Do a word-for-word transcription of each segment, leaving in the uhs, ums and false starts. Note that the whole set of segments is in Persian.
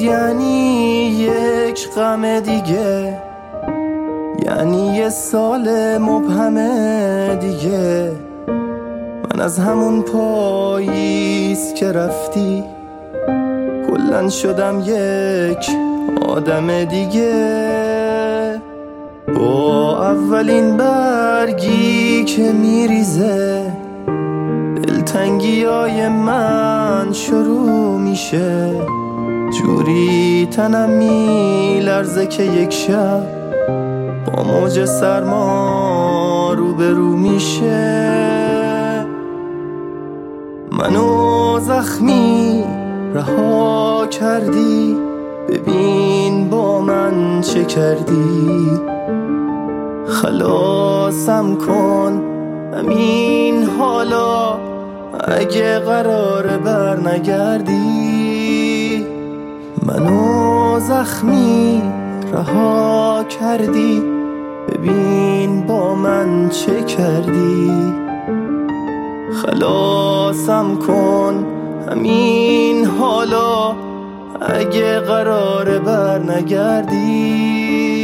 یعنی یک غم دیگه، یعنی یه سال مبهمه دیگه. من از همون پاییز که رفتی کلن شدم یک آدم دیگه. با اولین برگی که میریزه دلتنگی های من شروع میشه. جوری تنم میلرزه که یک شب با موج سرما روبرو میشه. منو زخمی رها کردی، ببین با من چه کردی. خلاصم کن همین حالا اگه قراره بر نگردی. منو زخمی رها کردی، ببین با من چه کردی. خلاصم کن همین حالا اگه قراره بر نگردی.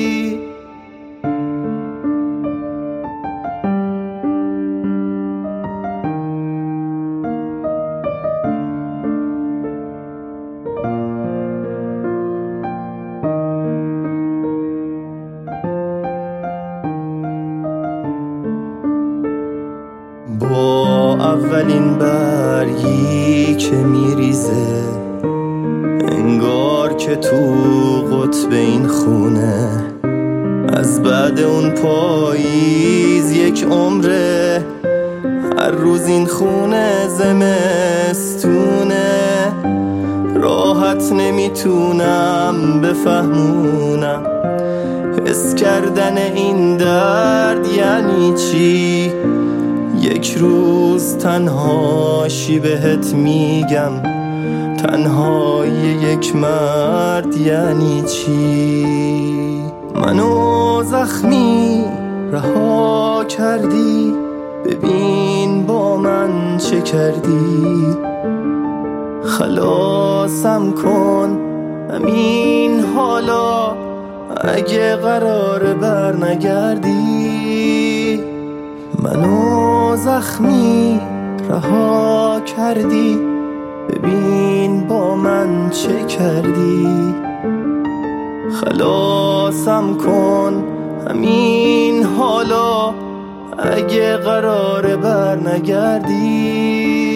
با اولین برگی که میریزه انگار که تو قطب این خونه، از بعد اون پاییز یک عمره. هر روز این خونه زمستونه، راحت نمیتونم بفهمونم حس کردن این درد یعنی چی. یک روز تنهاشی بهت میگم تنهایی یک مرد یعنی چی. منو زخمی رها کردی، ببین با من چه کردی. خلاصم کن همین حالا اگه قراره بر نگردی. منو زخمی رها کردی، ببین با من چه کردی. خلاصم کن همین حالا اگه قراره بر نگردی.